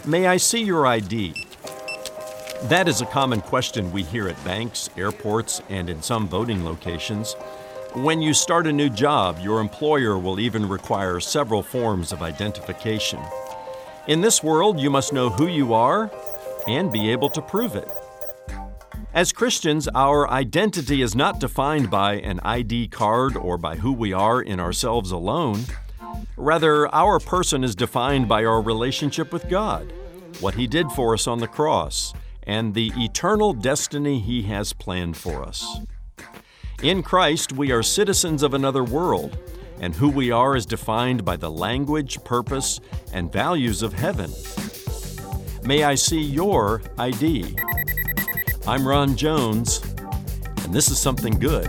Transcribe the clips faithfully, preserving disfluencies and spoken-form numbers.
May I see your I D? That is a common question we hear at banks, airports, and in some voting locations. When you start a new job, your employer will even require several forms of identification. In this world, you must know who you are and be able to prove it. As Christians, our identity is not defined by an I D card or by who we are in ourselves alone. Rather, our person is defined by our relationship with God, what He did for us on the cross, and the eternal destiny He has planned for us. In Christ, we are citizens of another world, and who we are is defined by the language, purpose, and values of heaven. May I see your I D? I'm Ron Jones, and this is Something Good.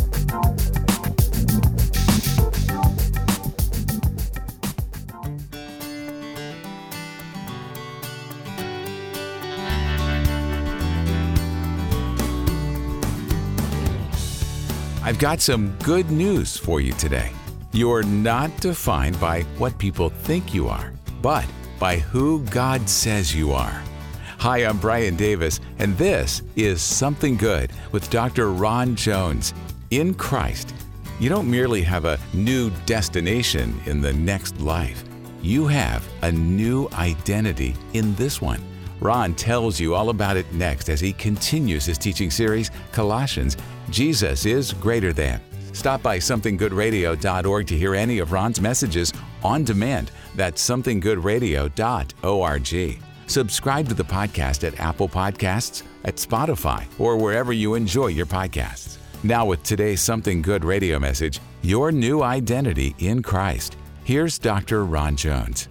I've got some good news for you today. You're not defined by what people think you are, but by who God says you are. Hi, I'm Brian Davis, and this is Something Good with Doctor Ron Jones. In Christ, you don't merely have a new destination in the next life. You have a new identity in this one. Ron tells you all about it next as he continues his teaching series, Colossians, Jesus is Greater Than. Stop by something good radio dot org to hear any of Ron's messages on demand. That's something good radio dot org. Subscribe to the podcast at Apple Podcasts, at Spotify, or wherever you enjoy your podcasts. Now with today's Something Good radio message, your new identity in Christ. Here's Doctor Ron Jones.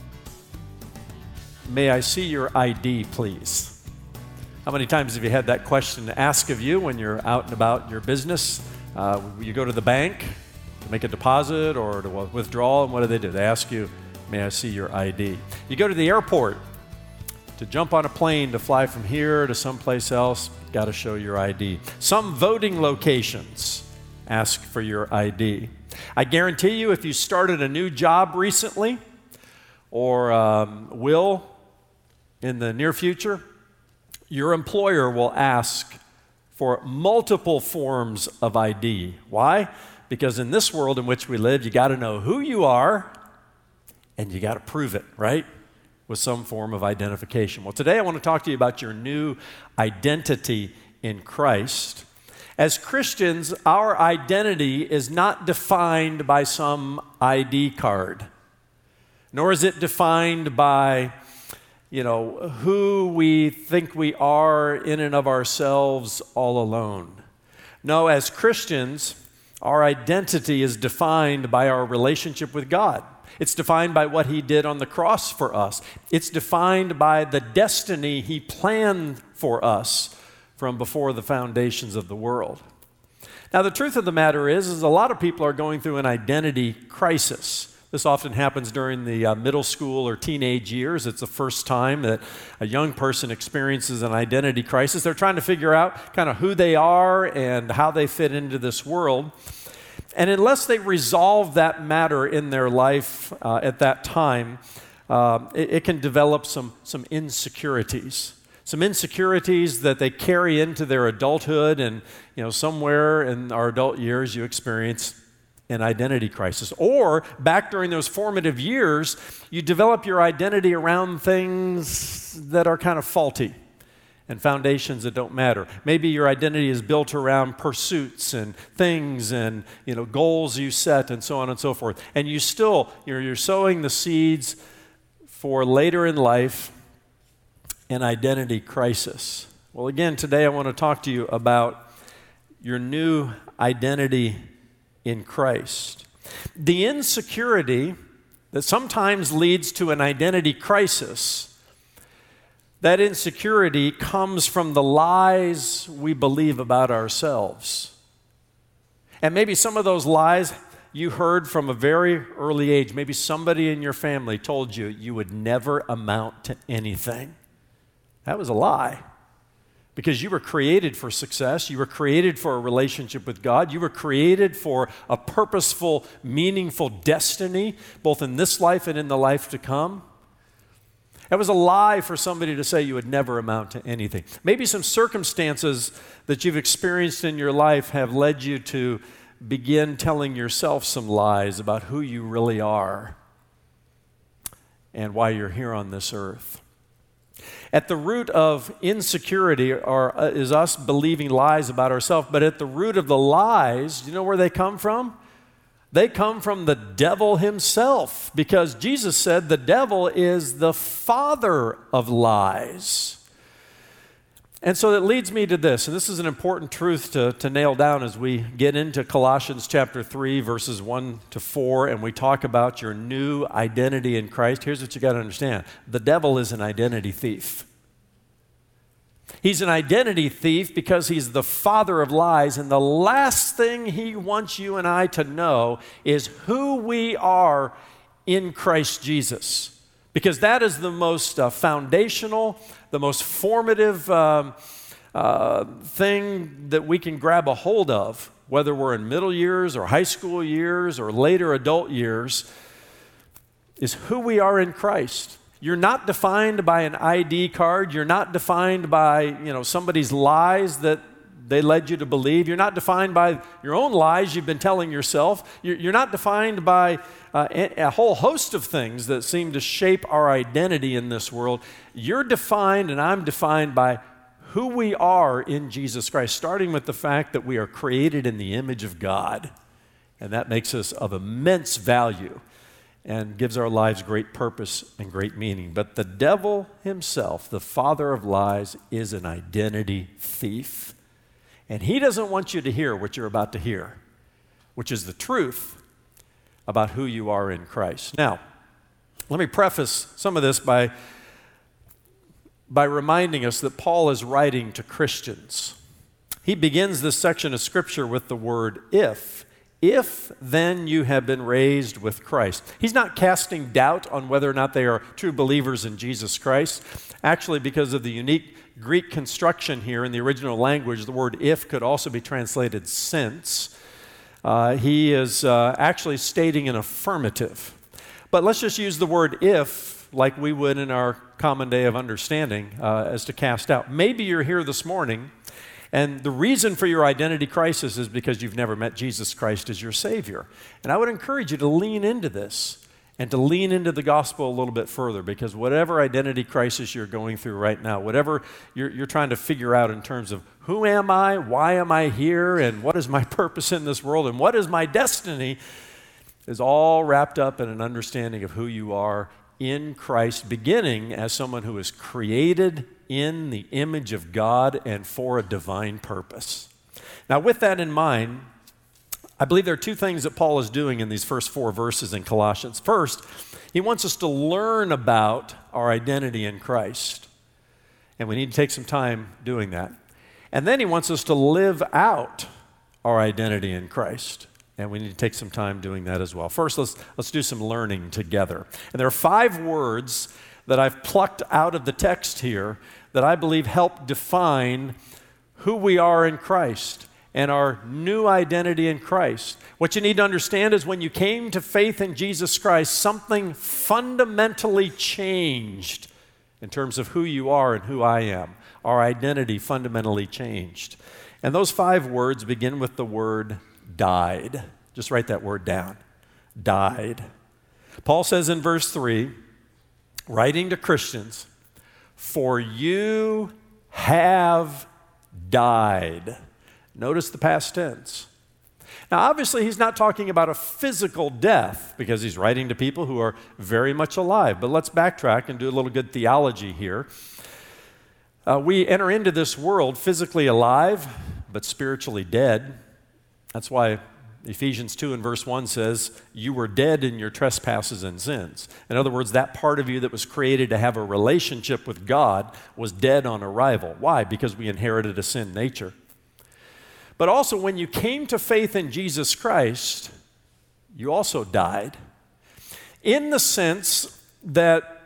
May I see your I D, please? How many times have you had that question asked of you when you're out and about in your business? Uh, you go to the bank to make a deposit or to withdraw, and what do they do? They ask you, may I see your I D? You go to the airport to jump on a plane to fly from here to someplace else, got to show your I D. Some voting locations ask for your I D. I guarantee you, if you started a new job recently or um, will in the near future, your employer will ask for multiple forms of I D. Why? Because in this world in which we live, you got to know who you are and you got to prove it, right? With some form of identification. Well, today I want to talk to you about your new identity in Christ. As Christians, our identity is not defined by some I D card, nor is it defined by you know, who we think we are in and of ourselves all alone. No, as Christians, our identity is defined by our relationship with God. It's defined by what He did on the cross for us. It's defined by the destiny He planned for us from before the foundations of the world. Now, the truth of the matter is, is a lot of people are going through an identity crisis. This often happens during the uh, middle school or teenage years. It's the first time that a young person experiences an identity crisis. They're trying to figure out kind of who they are and how they fit into this world. And unless they resolve that matter in their life uh, at that time, uh, it, it can develop some, some insecurities. Some insecurities that they carry into their adulthood, and you know, somewhere in our adult years you experience an identity crisis. Or back during those formative years, you develop your identity around things that are kind of faulty and foundations that don't matter. Maybe your identity is built around pursuits and things and you know goals you set and so on and so forth. And you still, you're, you're sowing the seeds for later in life an identity crisis. Well, again, today I want to talk to you about your new identity in Christ. The insecurity that sometimes leads to an identity crisis, that insecurity comes from the lies we believe about ourselves. And maybe some of those lies you heard from a very early age. Maybe somebody in your family told you you would never amount to anything. That was a lie. Because you were created for success, you were created for a relationship with God, you were created for a purposeful, meaningful destiny, both in this life and in the life to come. It was a lie for somebody to say you would never amount to anything. Maybe some circumstances that you've experienced in your life have led you to begin telling yourself some lies about who you really are and why you're here on this earth. At the root of insecurity are, uh, is us believing lies about ourselves, but at the root of the lies, do you know where they come from? They come from the devil himself, because Jesus said the devil is the father of lies. And so that leads me to this, and this is an important truth to, to nail down as we get into Colossians chapter three, verses one to four, and we talk about your new identity in Christ. Here's what you got to understand. The devil is an identity thief. He's an identity thief because he's the father of lies, and the last thing he wants you and I to know is who we are in Christ Jesus. Because that is the most uh, foundational, the most formative um, uh, thing that we can grab a hold of, whether we're in middle years or high school years or later adult years, is who we are in Christ. You're not defined by an I D card. You're not defined by, you know, somebody's lies that they led you to believe. You're not defined by your own lies you've been telling yourself. You're, you're not defined by uh, a, a whole host of things that seem to shape our identity in this world. You're defined, and I'm defined by who we are in Jesus Christ, starting with the fact that we are created in the image of God. And that makes us of immense value and gives our lives great purpose and great meaning. But the devil himself, the father of lies, is an identity thief. And he doesn't want you to hear what you're about to hear, which is the truth about who you are in Christ. Now, let me preface some of this by, by reminding us that Paul is writing to Christians. He begins this section of Scripture with the word if. If then you have been raised with Christ. He's not casting doubt on whether or not they are true believers in Jesus Christ. Actually, because of the unique Greek construction here in the original language, the word if could also be translated since. Uh, he is uh, actually stating an affirmative. But let's just use the word if like we would in our common day of understanding uh, as to cast out. Maybe you're here this morning, and the reason for your identity crisis is because you've never met Jesus Christ as your Savior. And I would encourage you to lean into this and to lean into the gospel a little bit further, because whatever identity crisis you're going through right now, whatever you're, you're trying to figure out in terms of who am I, why am I here, and what is my purpose in this world, and what is my destiny, is all wrapped up in an understanding of who you are in Christ, beginning as someone who is created in the image of God and for a divine purpose. Now, with that in mind, I believe there are two things that Paul is doing in these first four verses in Colossians. First, he wants us to learn about our identity in Christ, and we need to take some time doing that. And then he wants us to live out our identity in Christ, and we need to take some time doing that as well. First, let's, let's do some learning together. And there are five words that I've plucked out of the text here that I believe help define who we are in Christ and our new identity in Christ. What you need to understand is when you came to faith in Jesus Christ, something fundamentally changed in terms of who you are and who I am. Our identity fundamentally changed. And those five words begin with the word died. Just write that word down. Died. Paul says in verse three, writing to Christians, for you have died. Notice the past tense. Now, obviously, he's not talking about a physical death because he's writing to people who are very much alive. But let's backtrack and do a little good theology here. Uh, we enter into this world physically alive, but spiritually dead. That's why Ephesians two and verse one says, you were dead in your trespasses and sins. In other words, that part of you that was created to have a relationship with God was dead on arrival. Why? Because we inherited a sin nature. But also, when you came to faith in Jesus Christ, you also died. In the sense that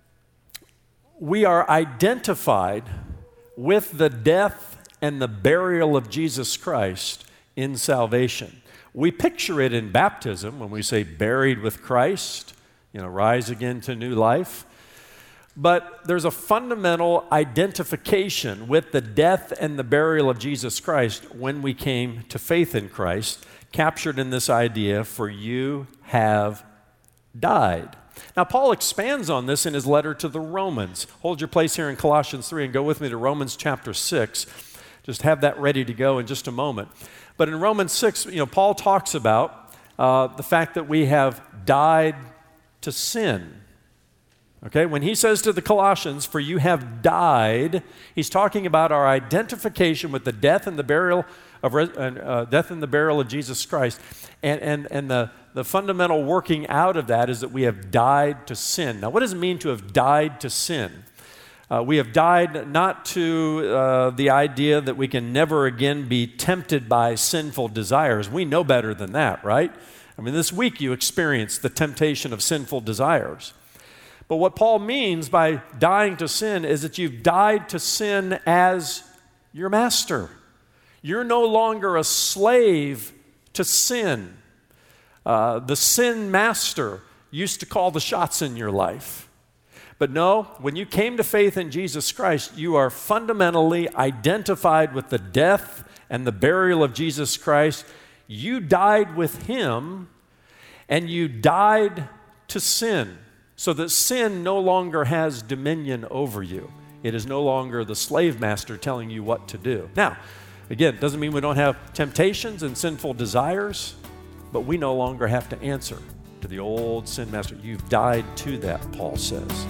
we are identified with the death and the burial of Jesus Christ in salvation. We picture it in baptism when we say buried with Christ, you know, rise again to new life. But there's a fundamental identification with the death and the burial of Jesus Christ when we came to faith in Christ, captured in this idea, for you have died. Now, Paul expands on this in his letter to the Romans. Hold your place here in Colossians three and go with me to Romans chapter six. Just have that ready to go in just a moment. But in Romans six, you know, Paul talks about uh, the fact that we have died to sin. Okay, when he says to the Colossians, for you have died, he's talking about our identification with the death and the burial of uh, death and the burial of Jesus Christ. And, and, and the, the fundamental working out of that is that we have died to sin. Now, what does it mean to have died to sin? Uh, we have died not to uh, the idea that we can never again be tempted by sinful desires. We know better than that, right? I mean, this week you experienced the temptation of sinful desires. But what Paul means by dying to sin is that you've died to sin as your master. You're no longer a slave to sin. Uh, the sin master used to call the shots in your life. But no, when you came to faith in Jesus Christ, you are fundamentally identified with the death and the burial of Jesus Christ. You died with him, and you died to sin, so that sin no longer has dominion over you. It is no longer the slave master telling you what to do. Now, again, it doesn't mean we don't have temptations and sinful desires, but we no longer have to answer to the old sin master. You've died to that, Paul says.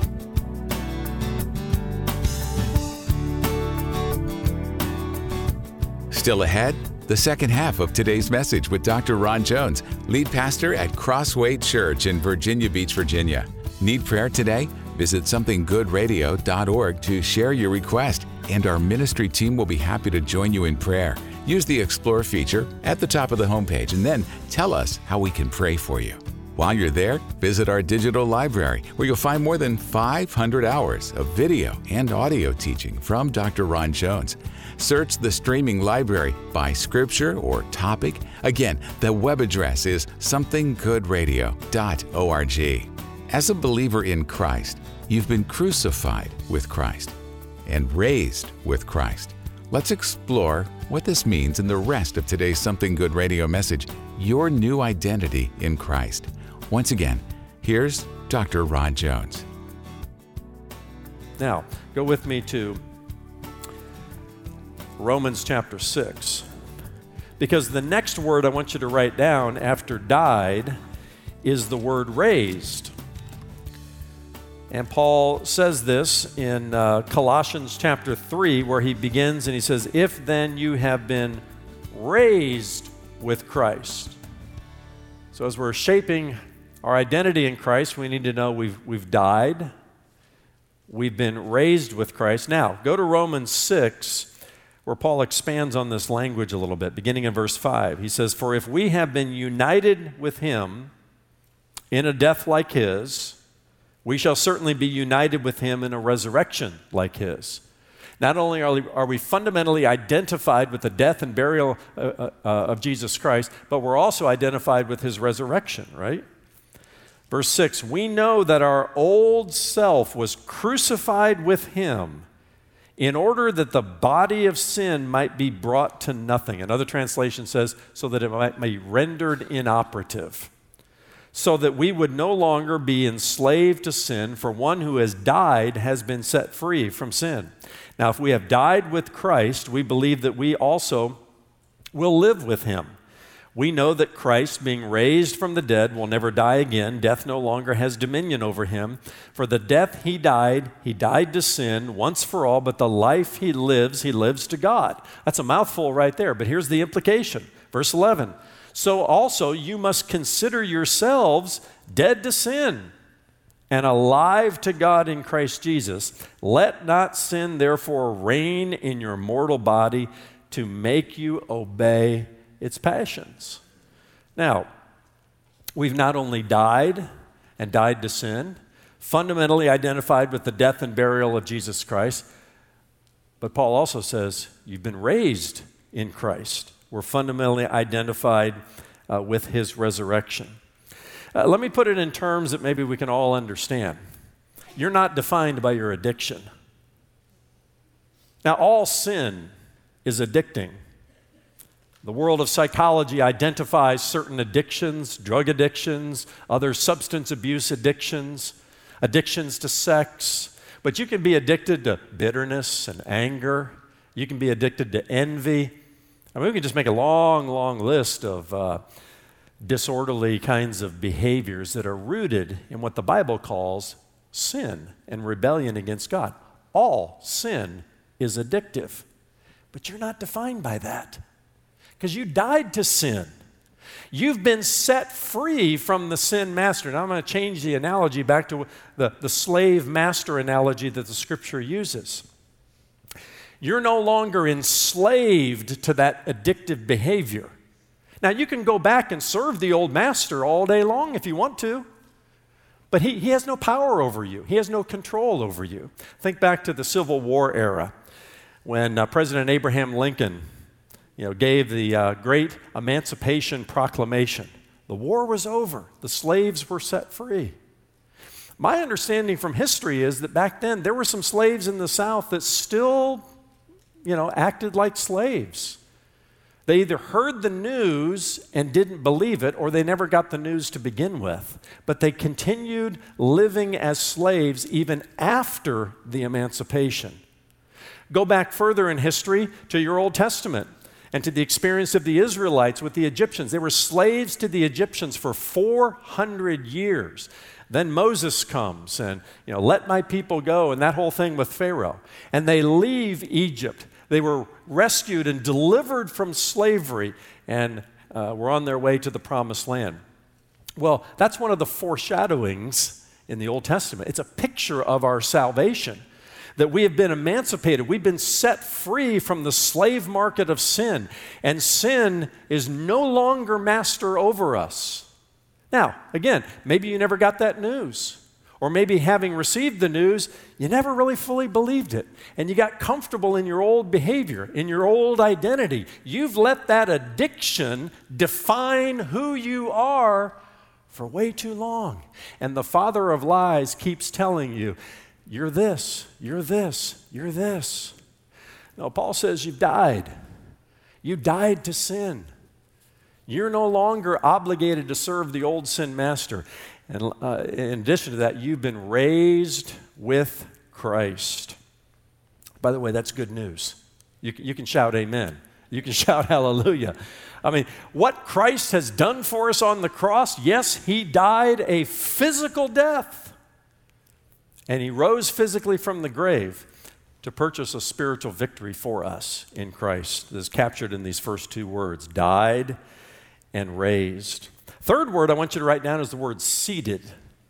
Still ahead, the second half of today's message with Doctor Ron Jones, lead pastor at Crossway Church in Virginia Beach, Virginia. Need prayer today? Visit something good radio dot org to share your request, and our ministry team will be happy to join you in prayer. Use the Explore feature at the top of the homepage and then tell us how we can pray for you. While you're there, visit our digital library, where you'll find more than five hundred hours of video and audio teaching from Doctor Ron Jones. Search the streaming library by scripture or topic. Again, the web address is something good radio dot org. As a believer in Christ, you've been crucified with Christ and raised with Christ. Let's explore what this means in the rest of today's Something Good Radio message, Your New Identity in Christ. Once again, here's Doctor Ron Jones. Now, go with me to Romans chapter six, because the next word I want you to write down after died is the word raised. And Paul says this in uh, Colossians chapter three, where he begins and he says, if then you have been raised with Christ. So as we're shaping our identity in Christ, we need to know we've, we've died, we've been raised with Christ. Now, go to Romans six, where Paul expands on this language a little bit, beginning in verse five. He says, for if we have been united with him in a death like his, we shall certainly be united with him in a resurrection like his. Not only are we, are we fundamentally identified with the death and burial uh, uh, of Jesus Christ, but we're also identified with his resurrection, right? Verse six, we know that our old self was crucified with him in order that the body of sin might be brought to nothing. Another translation says, so that it might be rendered inoperative. So that we would no longer be enslaved to sin, for one who has died has been set free from sin. Now, if we have died with Christ, we believe that we also will live with him. We know that Christ, being raised from the dead, will never die again. Death no longer has dominion over him. For the death he died, he died to sin once for all, but the life he lives, he lives to God. That's a mouthful right there, but here's the implication. Verse eleven, so also you must consider yourselves dead to sin and alive to God in Christ Jesus. Let not sin therefore reign in your mortal body to make you obey its passions. Now, we've not only died and died to sin, fundamentally identified with the death and burial of Jesus Christ, but Paul also says you've been raised in Christ. We're fundamentally identified uh, with his resurrection. Uh, let me put it in terms that maybe we can all understand. you're not defined by your addiction. Now, all sin is addicting. The world of psychology identifies certain addictions, drug addictions, other substance abuse addictions, addictions to sex. But you can be addicted to bitterness and anger. You can be addicted to envy. I mean, we can just make a long, long list of uh, disorderly kinds of behaviors that are rooted in what the Bible calls sin and rebellion against God. All sin is addictive, but you're not defined by that because you died to sin. You've been set free from the sin master. Now I'm going to change the analogy back to the, the slave master analogy that the scripture uses. You're no longer enslaved to that addictive behavior. Now you can go back and serve the old master all day long if you want to, but he, he has no power over you. He has no control over you. Think back to the Civil War era when uh, President Abraham Lincoln you know, gave the uh, great Emancipation Proclamation. The war was over. The slaves were set free. My understanding from history is that back then there were some slaves in the South that still, you know, acted like slaves. They either heard the news and didn't believe it, or they never got the news to begin with. But they continued living as slaves even after the emancipation. Go back further in history to your Old Testament and to the experience of the Israelites with the Egyptians. They were slaves to the Egyptians for four hundred years. Then Moses comes and, you know, let my people go, and that whole thing with Pharaoh. And they leave Egypt. They were rescued and delivered from slavery and uh, were on their way to the promised land. Well, that's one of the foreshadowings in the Old Testament. It's a picture of our salvation, that we have been emancipated. We've been set free from the slave market of sin, and sin is no longer master over us. Now, again, maybe you never got that news. Or maybe having received the news, you never really fully believed it. And you got comfortable in your old behavior, in your old identity. You've let that addiction define who you are for way too long. And the father of lies keeps telling you, you're this, you're this, you're this. No, Paul says you've died. You died to sin. You're no longer obligated to serve the old sin master. And uh, in addition to that, you've been raised with Christ. By the way, that's good news. You, you can shout amen. You can shout hallelujah. I mean, what Christ has done for us on the cross, yes, he died a physical death. And he rose physically from the grave to purchase a spiritual victory for us in Christ. This is captured in these first two words, died and raised. Third word I want you to write down is the word seated.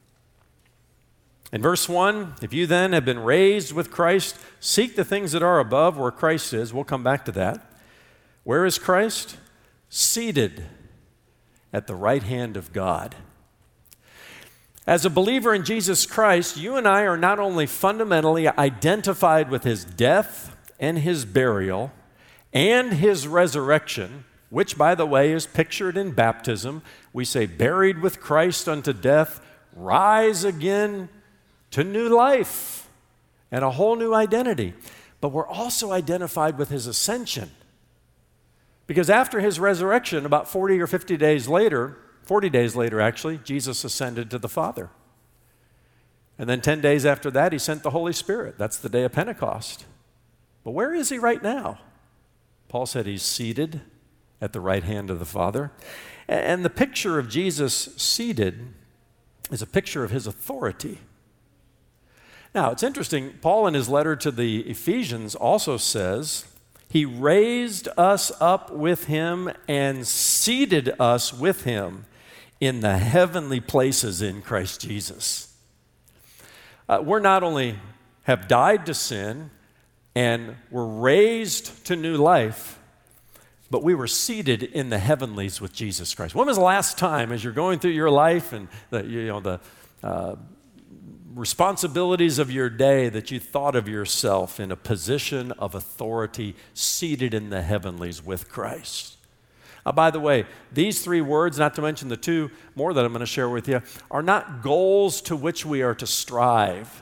In verse one, if you then have been raised with Christ, seek the things that are above where Christ is. We'll come back to that. Where is Christ? Seated at the right hand of God. As a believer in Jesus Christ, you and I are not only fundamentally identified with his death and his burial and his resurrection, which, by the way, is pictured in baptism. We say, buried with Christ unto death, rise again to new life and a whole new identity. But we're also identified with his ascension. Because after his resurrection, about forty or fifty days later, forty days later actually, Jesus ascended to the Father. And then ten days after that, he sent the Holy Spirit. That's the day of Pentecost. But where is he right now? Paul said he's seated at the right hand of the Father. And the picture of Jesus seated is a picture of his authority. Now, it's interesting, Paul in his letter to the Ephesians also says, he raised us up with him and seated us with him in the heavenly places in Christ Jesus. Uh, we're not only have died to sin and were raised to new life, but we were seated in the heavenlies with Jesus Christ. When was the last time, as you're going through your life and the, you know, the uh, responsibilities of your day, that you thought of yourself in a position of authority, seated in the heavenlies with Christ? Uh, by the way, these three words, not to mention the two more that I'm going to share with you, are not goals to which we are to strive.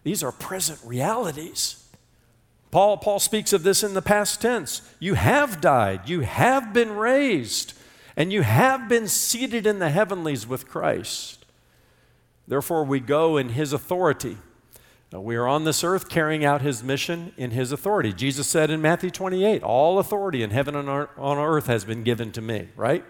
These are present realities. Paul, Paul speaks of this in the past tense. You have died, you have been raised, and you have been seated in the heavenlies with Christ. Therefore, we go in His authority. Now, we are on this earth carrying out His mission in His authority. Jesus said in Matthew twenty-eight, all authority in heaven and on earth has been given to me, right?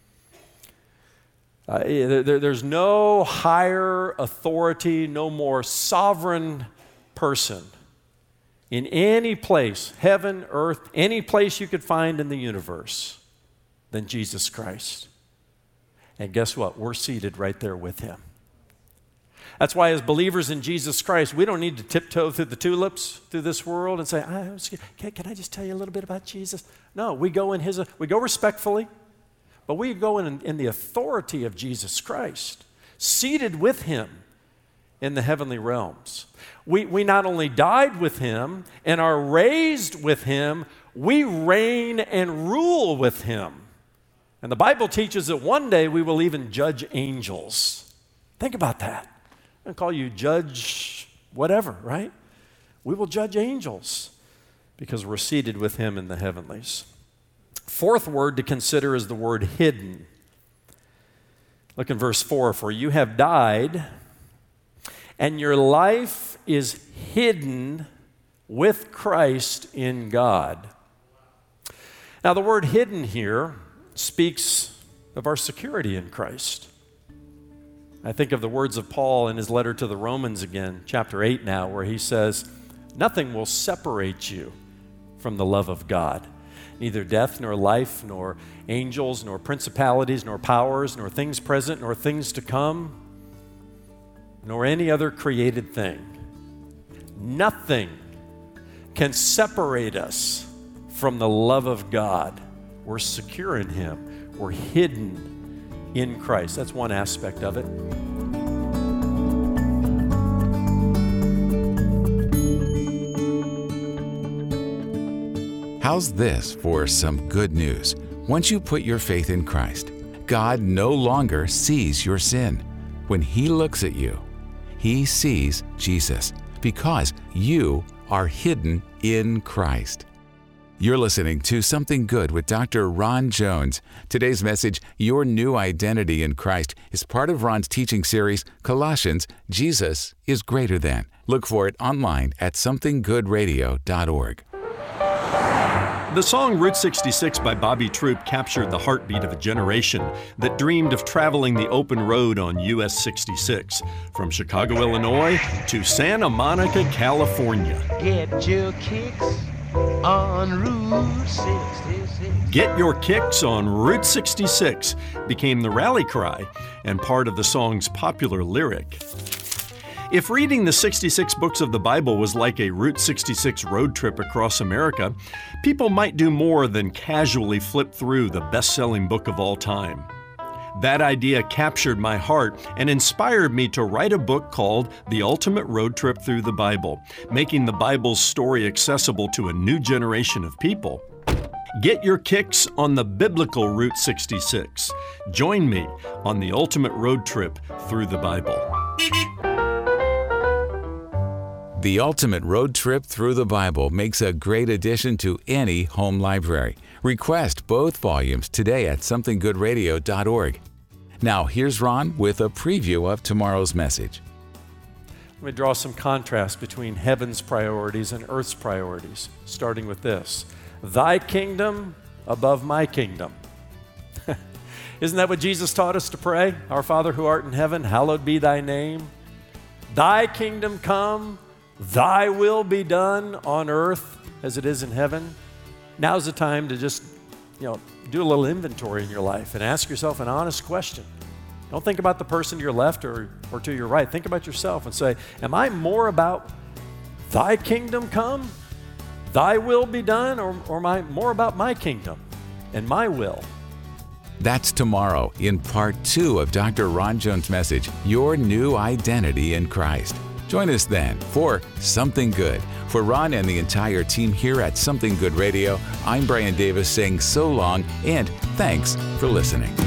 Uh, there, there's no higher authority, no more sovereign person in any place, heaven, earth, any place you could find in the universe than Jesus Christ. And guess what? We're seated right there with Him. That's why as believers in Jesus Christ, we don't need to tiptoe through the tulips through this world and say, I was, can, can I just tell you a little bit about Jesus? No, we go in His, we go respectfully, but we go in, in the authority of Jesus Christ, seated with Him in the heavenly realms. We, we not only died with Him and are raised with Him, we reign and rule with Him. And the Bible teaches that one day we will even judge angels. Think about that. I'm going to call you judge whatever, right? We will judge angels because we're seated with Him in the heavenlies. Fourth word to consider is the word hidden. Look in verse four. For you have died, and your life is hidden with Christ in God. Now, the word hidden here speaks of our security in Christ. I think of the words of Paul in his letter to the Romans again, chapter eight now, where he says, nothing will separate you from the love of God. Neither death, nor life, nor angels, nor principalities, nor powers, nor things present, nor things to come, nor any other created thing. Nothing can separate us from the love of God. We're secure in Him. We're hidden in Christ. That's one aspect of it. How's this for some good news? Once you put your faith in Christ, God no longer sees your sin. When He looks at you, He sees Jesus because you are hidden in Christ. You're listening to Something Good with Doctor Ron Jones. Today's message, Your New Identity in Christ, is part of Ron's teaching series, Colossians, Jesus is Greater Than. Look for it online at something good radio dot org. The song Route sixty-six by Bobby Troup captured the heartbeat of a generation that dreamed of traveling the open road on U S sixty-six from Chicago, Illinois to Santa Monica, California. Get your kicks on Route sixty-six. Get your kicks on Route sixty-six became the rally cry and part of the song's popular lyric. If reading the sixty-six books of the Bible was like a Route sixty-six road trip across America, people might do more than casually flip through the best-selling book of all time. That idea captured my heart and inspired me to write a book called The Ultimate Road Trip Through the Bible, making the Bible's story accessible to a new generation of people. Get your kicks on the biblical Route sixty-six. Join me on the ultimate road trip through the Bible. The Ultimate Road Trip Through the Bible makes a great addition to any home library. Request both volumes today at something good radio dot org. Now, here's Ron with a preview of tomorrow's message. Let me draw some contrast between heaven's priorities and earth's priorities, starting with this. Thy kingdom above my kingdom. Isn't that what Jesus taught us to pray? Our Father who art in heaven, hallowed be thy name. Thy kingdom come, thy will be done on earth as it is in heaven. Now's the time to just, you know, do a little inventory in your life and ask yourself an honest question. Don't think about the person to your left or, or to your right. Think about yourself and say, am I more about thy kingdom come, thy will be done, or, or am I more about my kingdom and my will? That's tomorrow in part two of Doctor Ron Jones' message, Your New Identity in Christ. Join us then for Something Good. For Ron and the entire team here at Something Good Radio, I'm Brian Davis saying so long and thanks for listening.